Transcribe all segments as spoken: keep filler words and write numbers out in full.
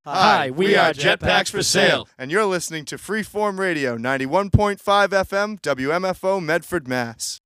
Hi, we are Jetpacks for Sale. And you're listening to Freeform Radio, ninety-one point five F M, W M F O, Medford, Mass.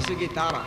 su guitarra.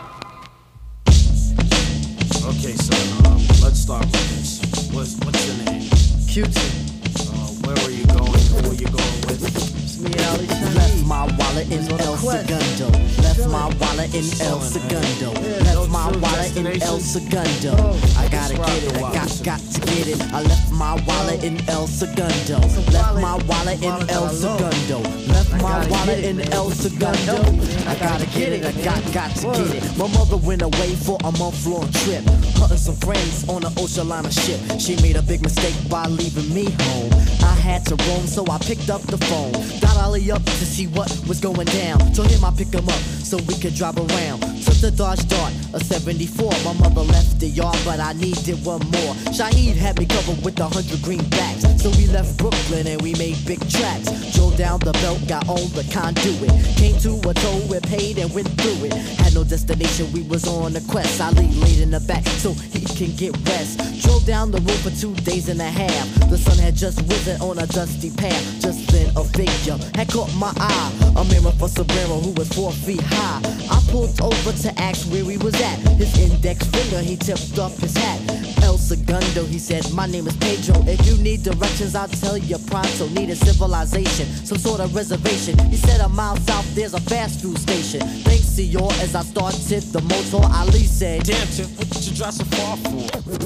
Okay, son, um, let's start with this. What's, what's your name? Q-Tip. Uh, where were you going? Who were you going with? It's me, Ali Shaheed. Left my wallet in El Segundo. Left my wallet in El Segundo. Left my wallet in El Segundo. I gotta get it, I got, got to get it. I left my wallet in El Segundo. Left my wallet in El Segundo. Left my wallet in El Segundo. I gotta get it, I got, got to get it. My mother went away for a month-long trip, hunting some friends on an ocean liner ship. She made a big mistake by leaving me home. I had to roam, so I picked up the phone. Got Ali up to see what was going down. Told him I'd pick him up so we could drive around. Took the Dodge Dart, a seventy-four. My mother left the yard, but I needed one more. Shaheed had me covered with a hundred greenbacks. So we left Brooklyn and we made big tracks. Drove down the belt, got on the conduit. Came to a toll, we paid and went through it. Had no destination, we was on a quest. Ali laid in the back so he can get rest. Drove down the road for two days and a half. The sun had just risen on a dusty path. Just then a figure had caught my eye. A mirror for Sombrero who was four feet high. I pulled over to ask where he was at. His index finger, he tipped up his hat. El Segundo, he said, my name is Pedro. If you need directions, I'll tell you pronto. Need a civilization, some sort of reservation. He said a mile south, there's a fast food station. Thanks, senor, as I started the motor, Ali said, Damn, Tip, what did you drive so far for?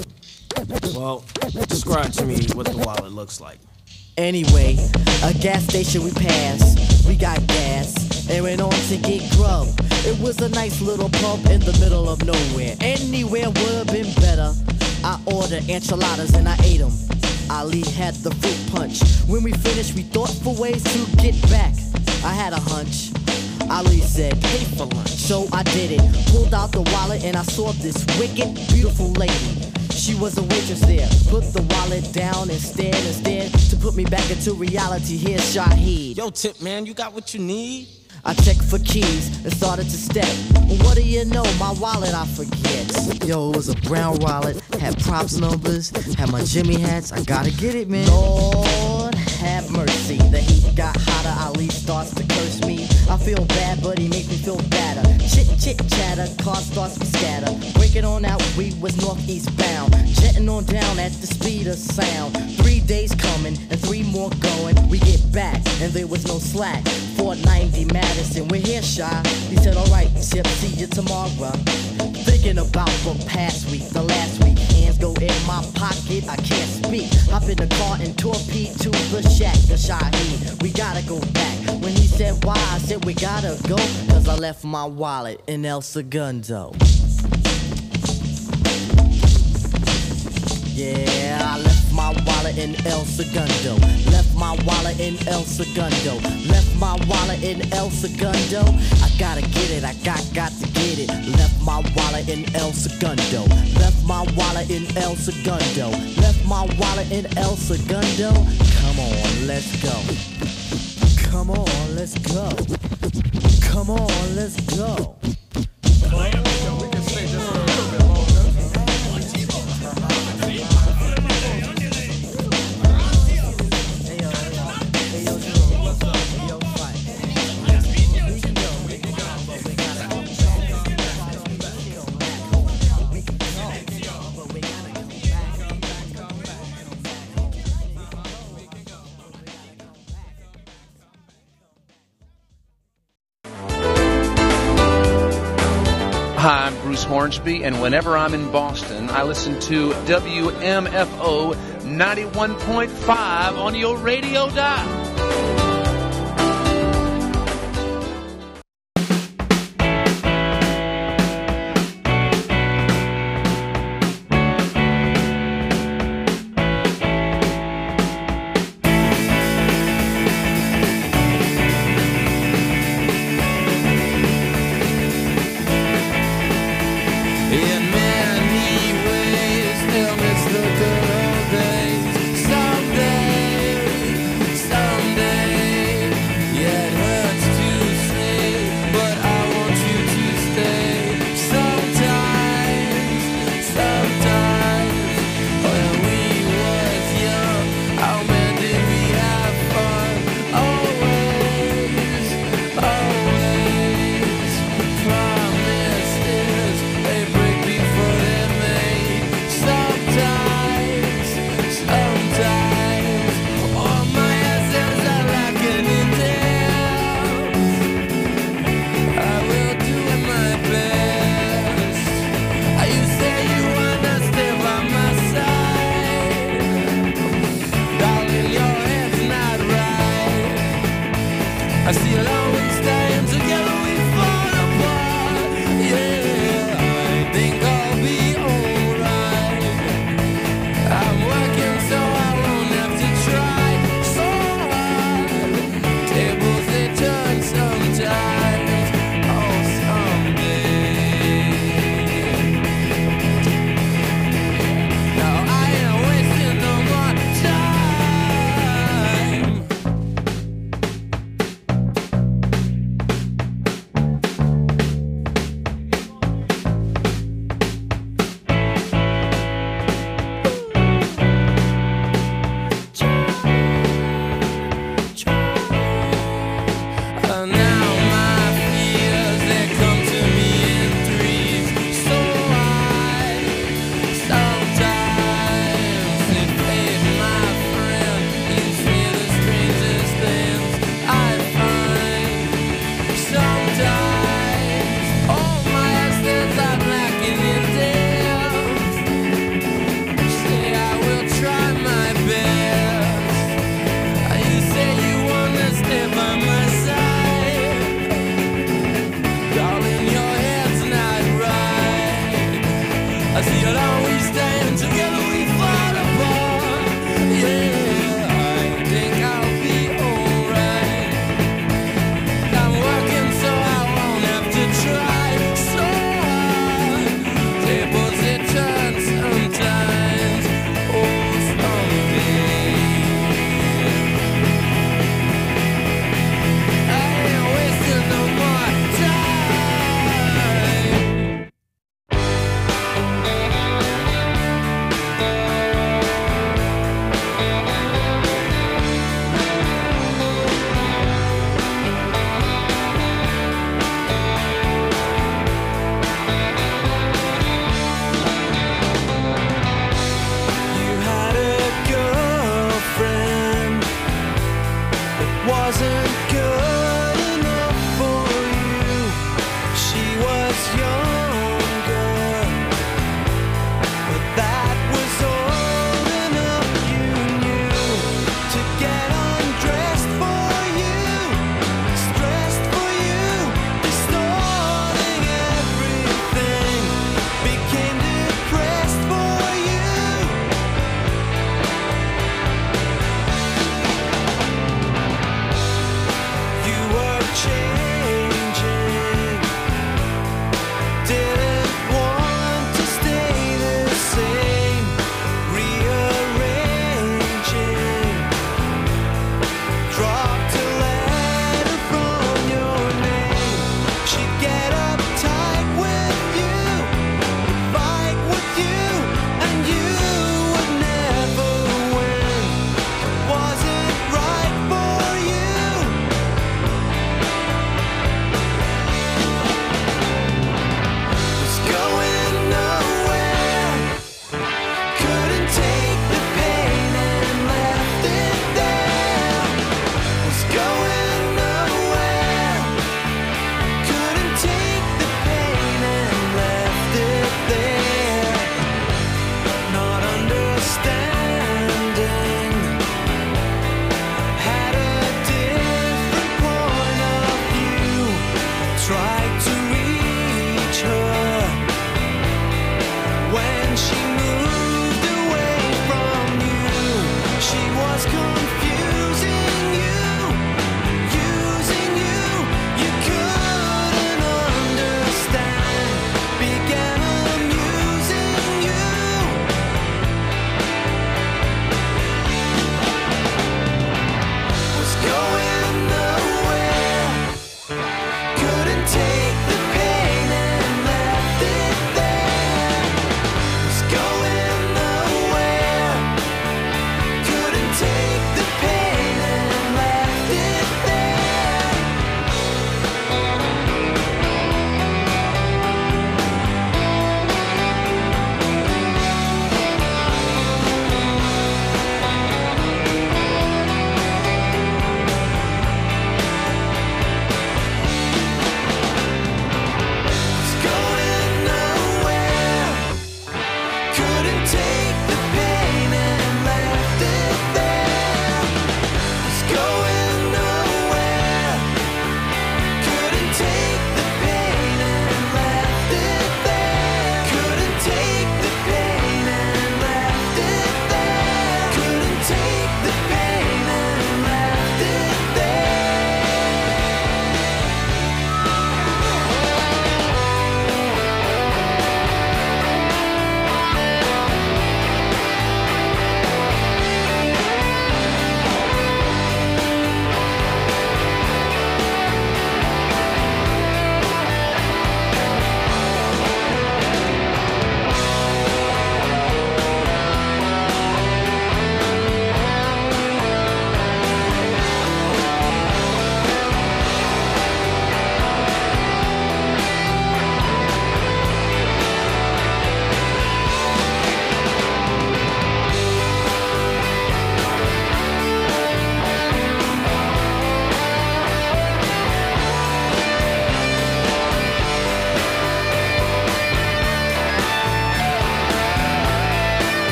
Well, describe to me what the wallet looks like. Anyway, a gas station we passed, we got gas, and went on to get grub. It was a nice little pub in the middle of nowhere. Anywhere would've been better. I ordered enchiladas and I ate them. Ali had the fruit punch. When we finished, we thought for ways to get back. I had a hunch. Ali said, pay for lunch. So I did it. Pulled out the wallet and I saw this wicked, beautiful lady. She was a waitress there. Put the wallet down and stared and stared to put me back into reality. Here's Shaheed. Yo, Tip, man, you got what you need? I checked for keys and started to step. What do you know? My wallet I forget. Yo, it was a brown wallet, had props numbers, had my Jimmy hats. I gotta get it, man. Lord have mercy. The heat got hotter. Ali starts to curse me. I feel bad, but he makes me feel better. Chit chit chatter, car starts to scatter. Breaking on out, we was northeast bound. Jetting on down at the speed of sound. Three days coming and three more going. We get back and there was no slack. four ninety Madison, we're here, Shy. He said, alright, Tip, see you tomorrow. Thinking about the past week, the last week. Hands go in my pocket, I can't speak. Hop in the car and torpedo to the shack, the Shaheed. We gotta go back. When he said why, I said we gotta go. Cause I left my wallet in El Segundo. Yeah, I left my wallet in El Segundo. Left my wallet in El Segundo. Left my wallet in El Segundo. I gotta get it, I got, got to get it. Left my wallet in El Segundo. Left my wallet in El Segundo. Left my wallet in El Segundo. Come on, let's go. Come on, let's go. Come on, let's go. We can stay just a little bit longer. Hi, I'm Bruce Hornsby, and whenever I'm in Boston, I listen to W M F O ninety-one point five on your radio dial. Someday, someday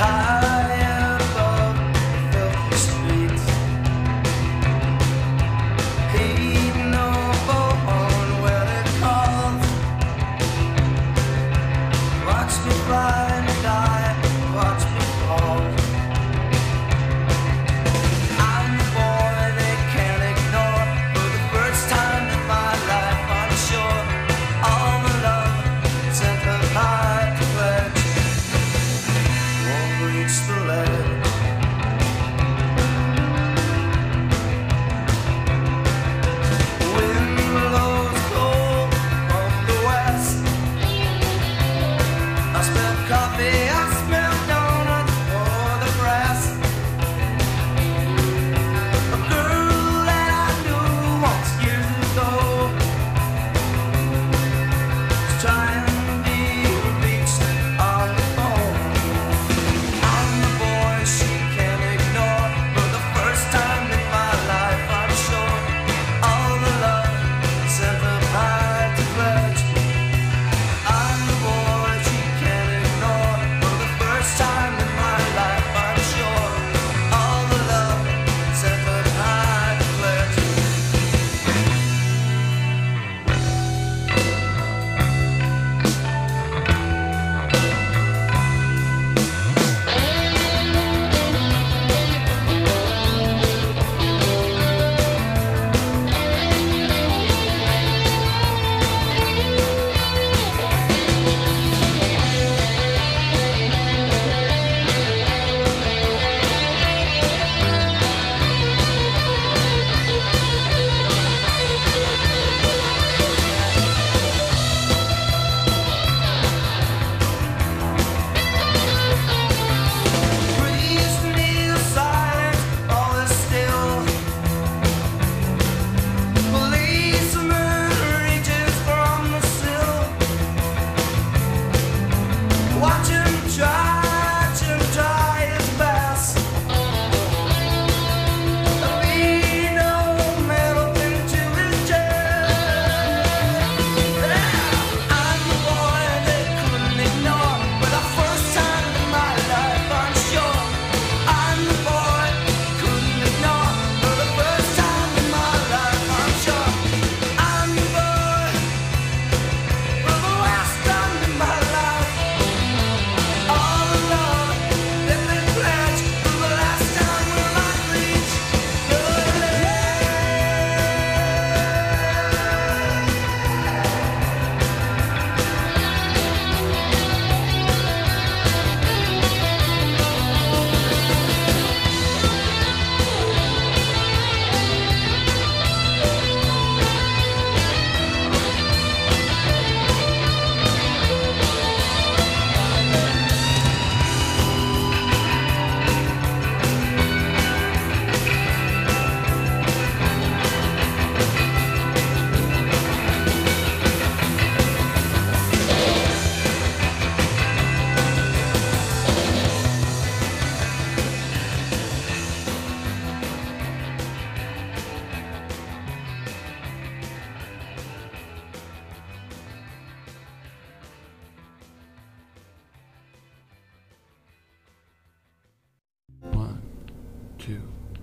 two,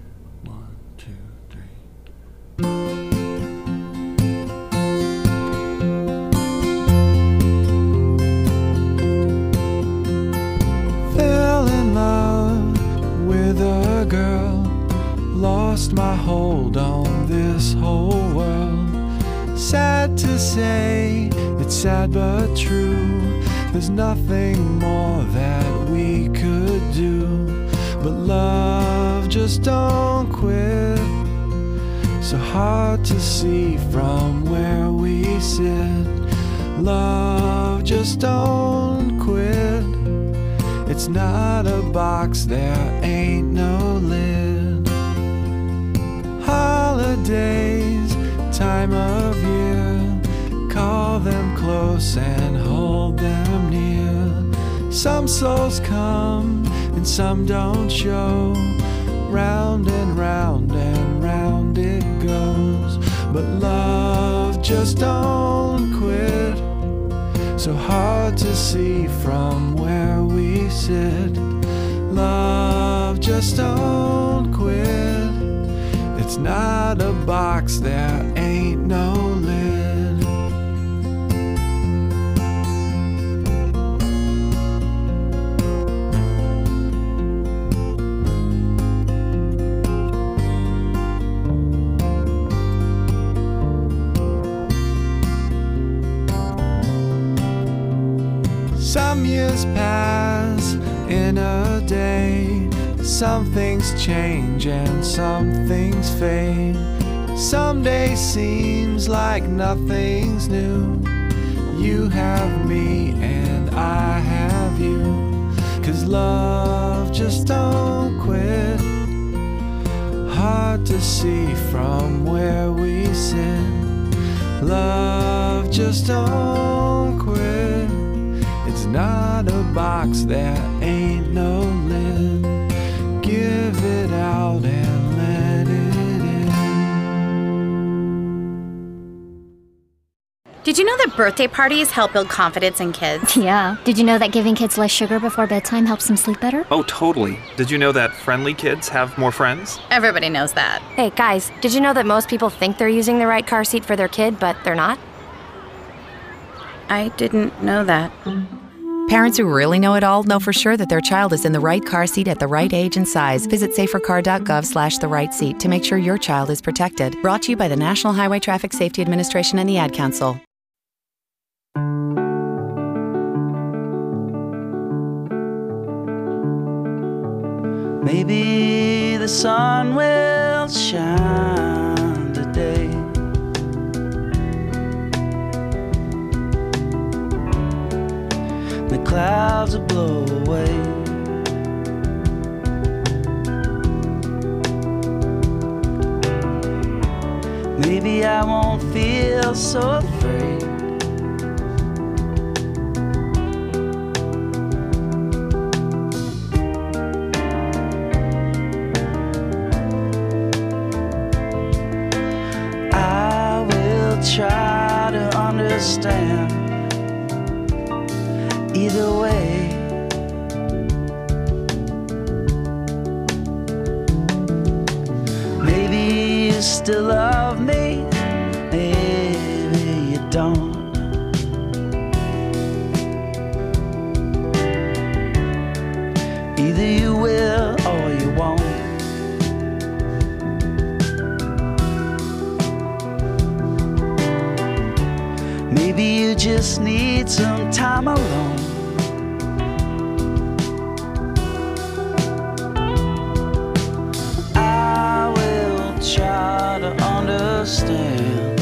one, two, three. Fell in love with a girl, lost my hold on this whole world. Sad to say, it's sad but true. There's nothing more that we could do. But love just don't quit. So hard to see from where we sit. Love just don't quit. It's not a box, there ain't no lid. Holidays, time of year, call them close and hold them near. Some souls come and some don't show. Round and round and round it goes. But love just don't quit. So hard to see from where we sit. Love, just don't quit. It's not a box, there ain't no lid. Some years pass in a day. Some things change and some things fade. Some day seems like nothing's new. You have me and I have you. 'Cause love, just don't quit. Hard to see from where we sit. Love, just don't quit. It's not a box, there ain't no lid. Give it out and let it in. Did you know that birthday parties help build confidence in kids? Yeah. Did you know that giving kids less sugar before bedtime helps them sleep better? Oh, totally. Did you know that friendly kids have more friends? Everybody knows that. Hey, guys, did you know that most people think they're using the right car seat for their kid, but they're not? I didn't know that. Parents who really know it all know for sure that their child is in the right car seat at the right age and size. Visit safercar.gov slash the right seat to make sure your child is protected. Brought to you by the National Highway Traffic Safety Administration and the Ad Council. Maybe the sun will shine today. The clouds will blow away. Maybe I won't feel so afraid. I will try to understand. Either way, maybe you still love me, maybe you don't. Either you will or you won't. Maybe you just need some time alone. Try to understand.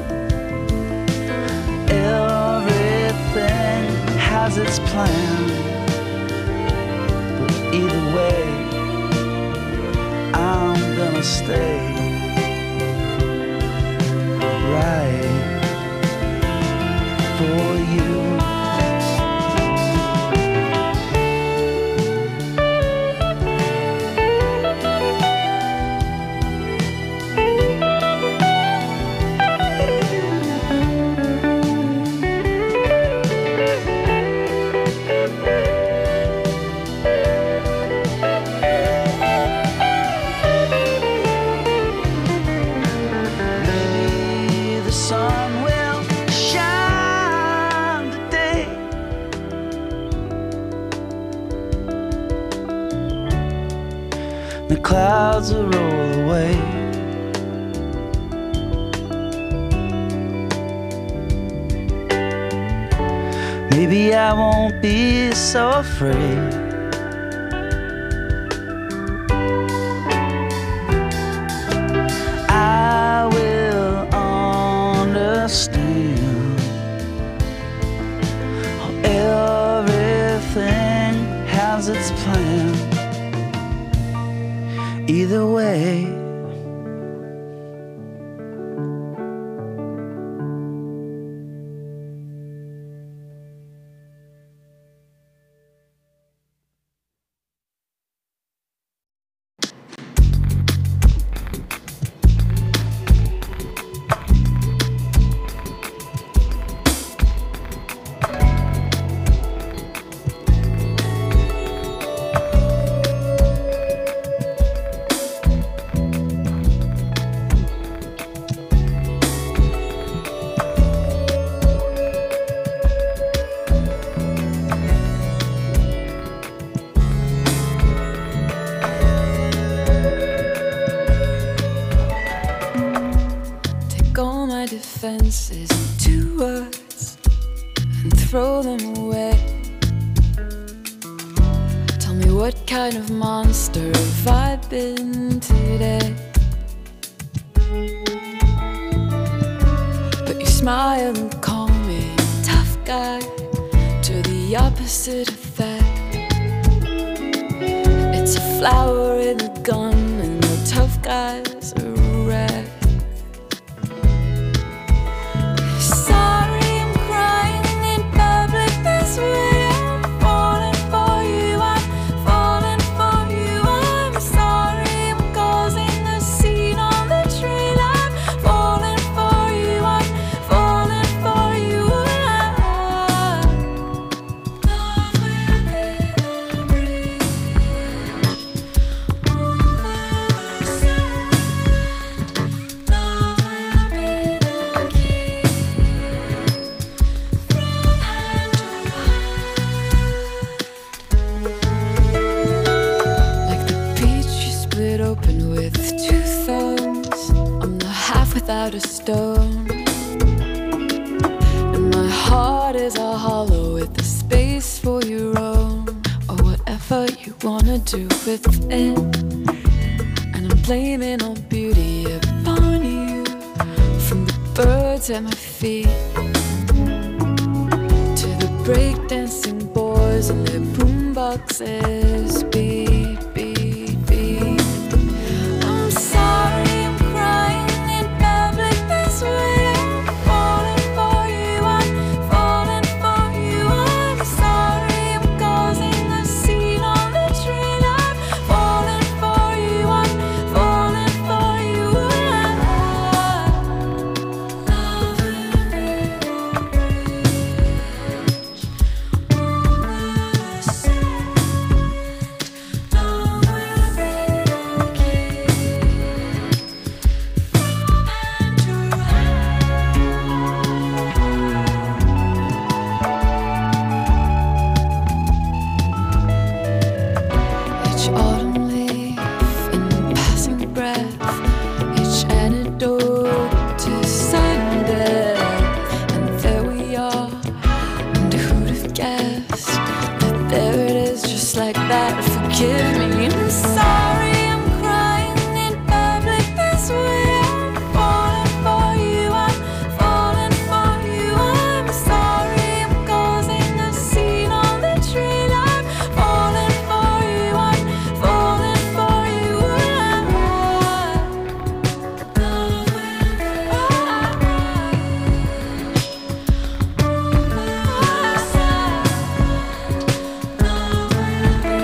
Everything has its plan, but either way, I'm gonna stay right for you. The clouds will roll away. Maybe I won't be so afraid. I will understand. Everything has its plan. Either way, offenses to words and throw them away. Tell me, what kind of monster have I been today? But you smile and call me tough guy, to the opposite effect. It's a flower in a gun and the tough guy's a wreck. Sorry, I'm crying in public this way. I'm falling for you, I'm falling for you. I'm sorry, I'm causing a scene on the train. I'm falling for you, I'm falling for you. Love will be the bridge over the sand. Love will be the key from hand to heart. Like the peach you split open with two thumbs, I'm the half without a stone. And my heart is a hollow with a space for your own, or whatever you wanna do with it. And I'm blaming all beauty upon you, from the birds at my feet to the breakdancing boys and their boomboxes. Beat, beat, beat. I'm sorry, I'm crying in public this way. I'm falling for you, I'm falling for you. I'm sorry, I'm causing a scene on the train. I'm falling for you, I'm falling for you. Love will be the bridge over the sand. Love will be the key from hand to hand. Each autumn leaf in passing breath, each antidote to sudden death. And there we are, and who'd have guessed that there it is, just like that. Forgive me, I'm sorry, I'm crying in public this way. I'm falling for you, I'm falling for you. I'm sorry, I'm causing a scene on the train. I'm falling for you, I'm falling for you. Love will be the bridge over the sand. Love will be the key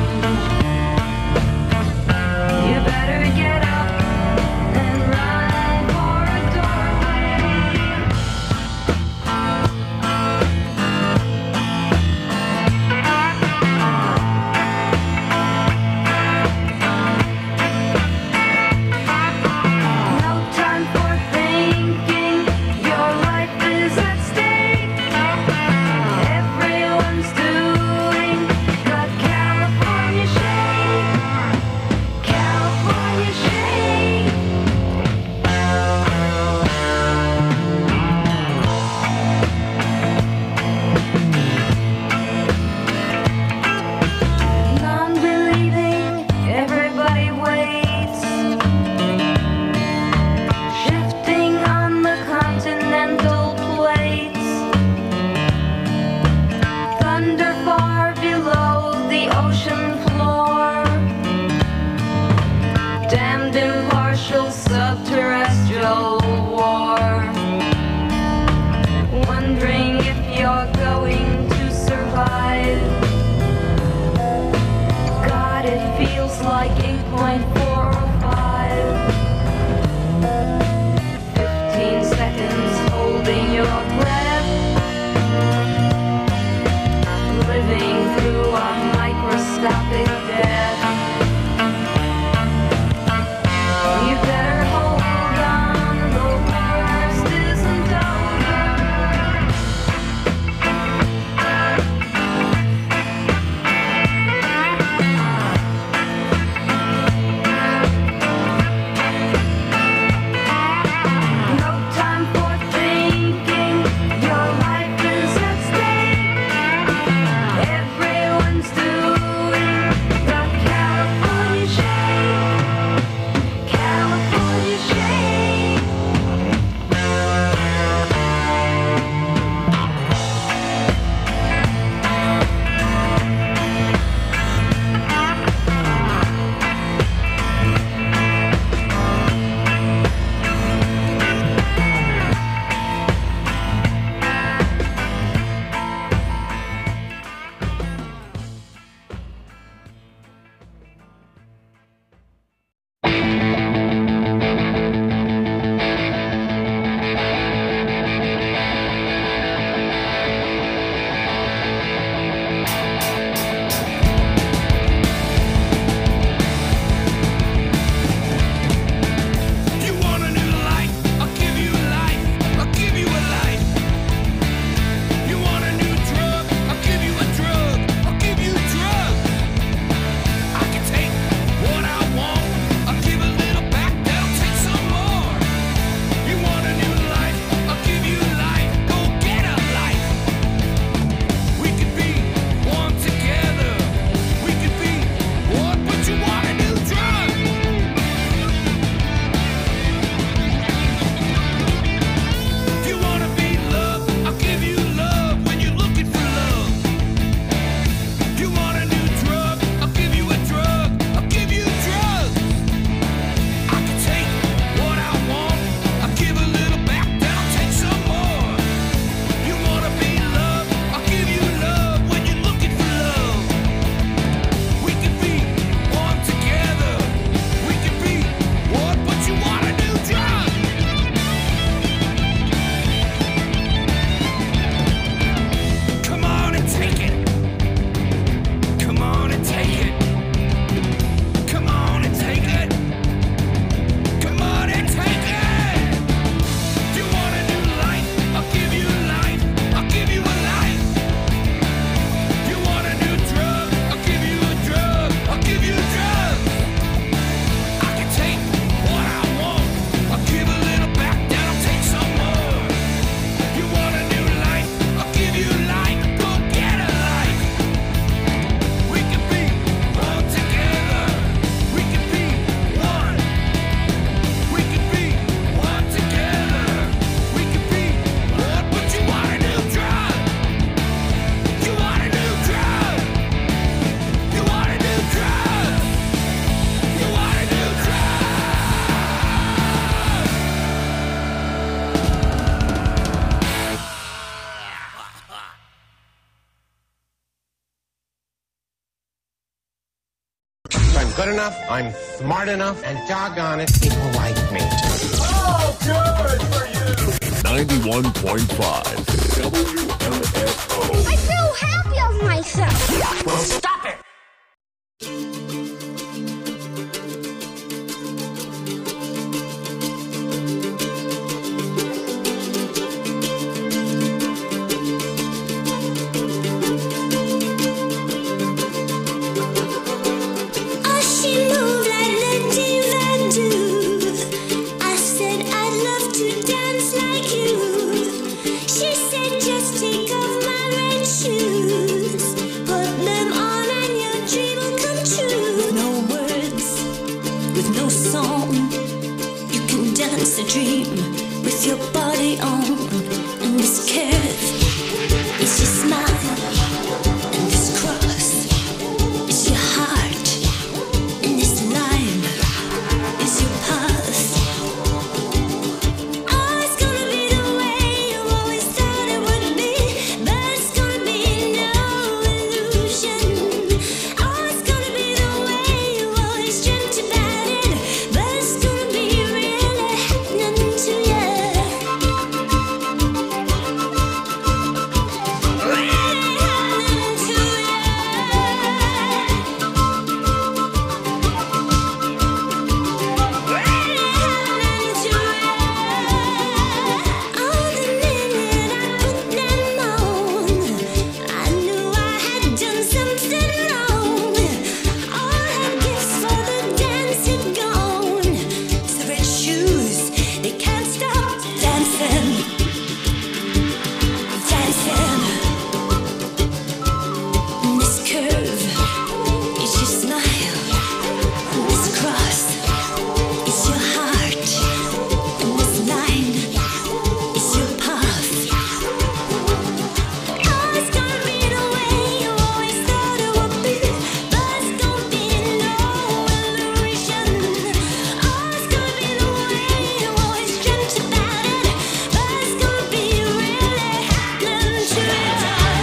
You better get up and run. good enough, I'm smart enough, and doggone it, people like me. Oh, good for you! ninety-one point five W M F O. I feel happy of myself. Well, stop it! A dream with your body on, and this curve is your smile, and this cross is your heart, and this line is your path. Oh, it's gonna be the way you always thought it would be, but it's gonna be no illusion. Oh, it's gonna be the way you always dreamt about it, but it's gonna be really happening to you. Really happening to you. Really happening to you. Oh, the minute I put them on, I knew I had done something wrong. All her gifts for the dance had gone. So red shoes, they can't stop dancing, dancing. And this curve is your smile, and this cross is your heart, and this line is your path. Oh, it's gonna be the way you always thought it would be, but it's gonna be no illusion. Oh, it's gonna be the way you always dreamt about it, but it's gonna be really happening to you.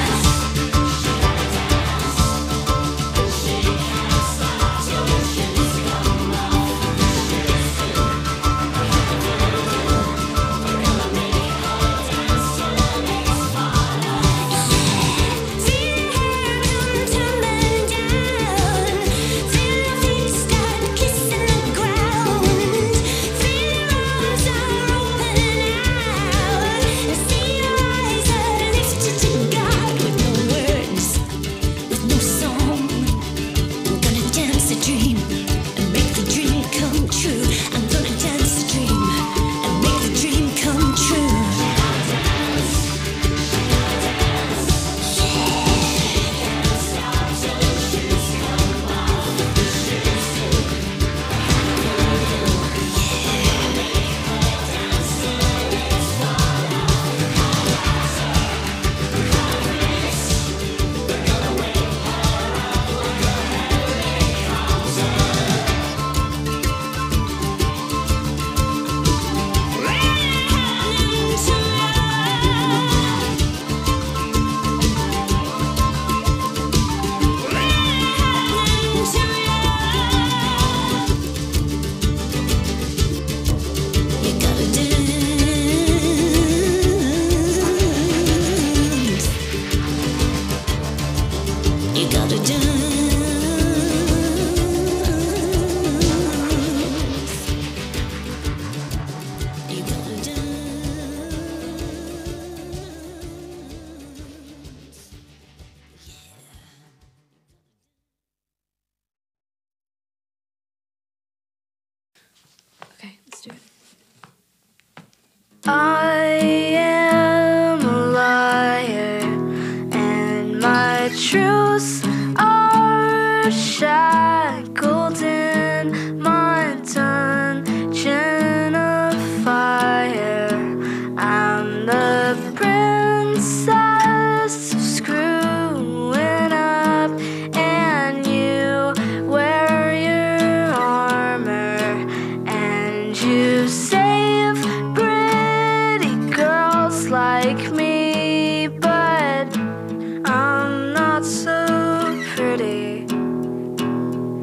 Feel her come tumbling down. Feel your feet start kissing the ground. Feel your arms are opening out. And see your eyes are lifted to God with no words, with no song. I'm gonna dance a dream and make the dream come true. I'm gonna dance a dream and make the dream come true. You gotta dance. You gotta dance. You gotta Okay, let's do it. I am a liar, and my truths are shackled in my dungeon of fire. I'm the princess screwing up, and you wear your armor, and you save pretty girls like me, but I'm not so pretty.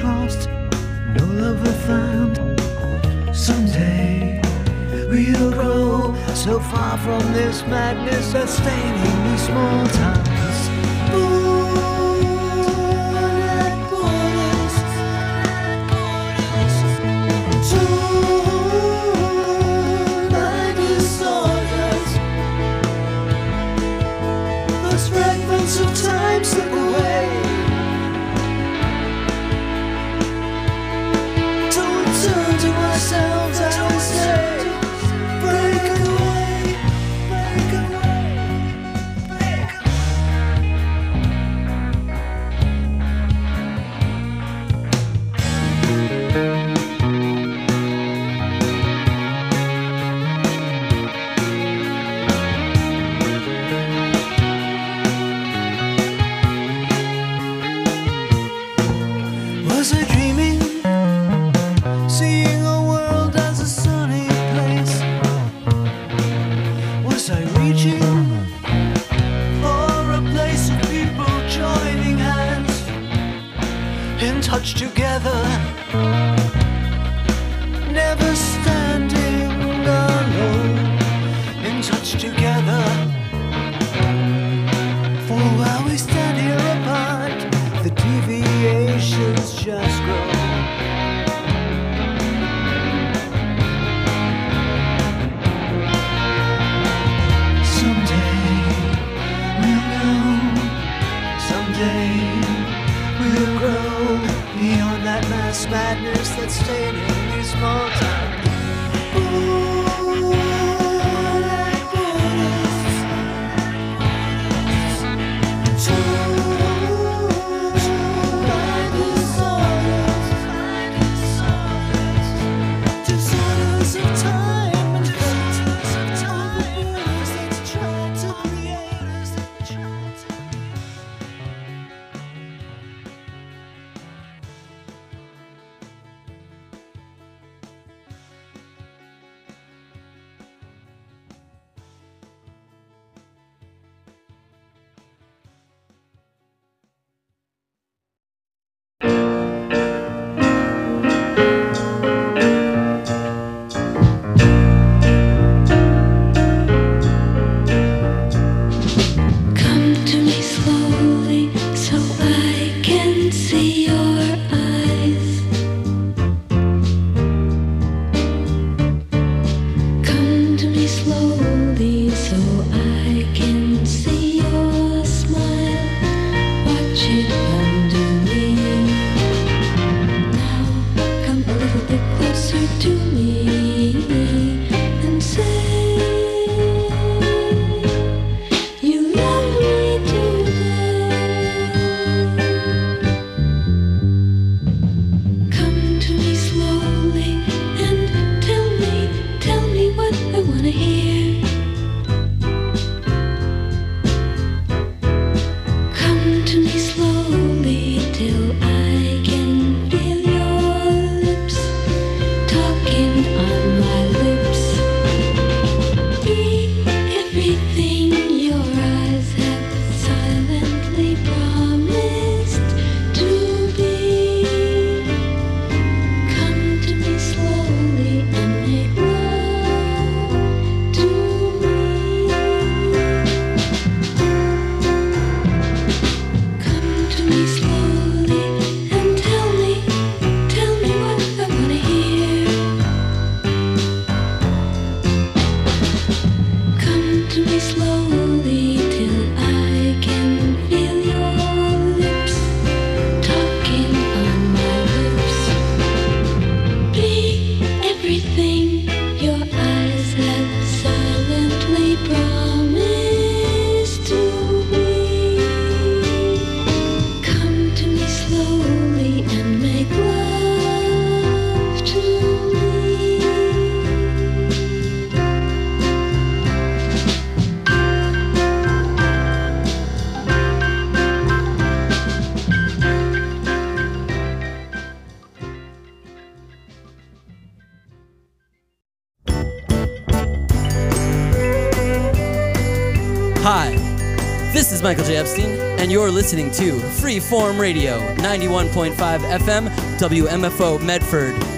crossed, no love we found. Someday we'll grow so far from this madness that's staining these small towns. Moonlight borders, tonight disorders. Those fragments of time slip away. Turn to ourselves and we say, break away, break away, break away. Was I dreaming? Seeing a world as a sunny place. Was I reaching for a place of people joining hands, in touch together, never standing alone, in touch together. For while we stand here apart, the deviations just grow. We'll grow beyond that mass madness that's staining these small towns. Moonlight borders, tonight disorders, disorders of time and disorders of time. Let's try to create, let's try to. Come to me slowly so I can see your eyes. Come to me slowly so I can see your smile. Watch it under me. Now come a little bit closer to me and say you love me today. Come to me slowly and tell me, tell me what I wanna hear. Come to me slowly till I can feel your lips talking on my lips. Be everything your eyes have silently promised to be. Come to me slowly and make love to me. Come to me slowly and tell me, tell me what I wanna hear. Come to me slowly till I can feel your lips talking on my lips. Be everything your eyes have silently promised to be. Come to me slowly and make love to me. Hi, this is Michael J. Epstein, and you're listening to Freeform Radio, ninety-one point five F M, W M F O Medford.